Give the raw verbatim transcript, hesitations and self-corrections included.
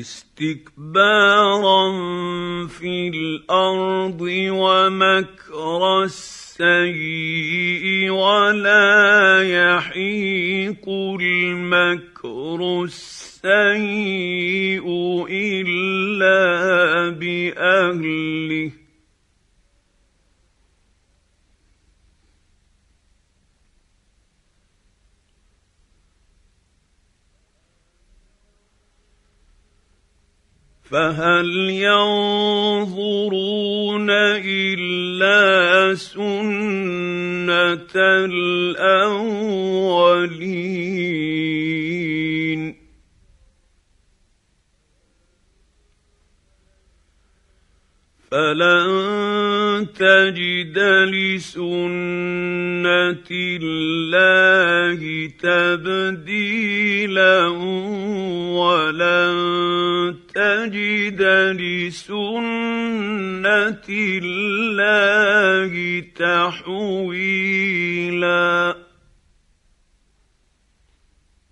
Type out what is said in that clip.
استكبارا في الارض ومكر السيء ولا يحيق المكر السيء الا باهله فهل ينظرون الا سنه الاولين فلن تجد لسنه الله تبديلا ولن تجد لسنه الله تحويلا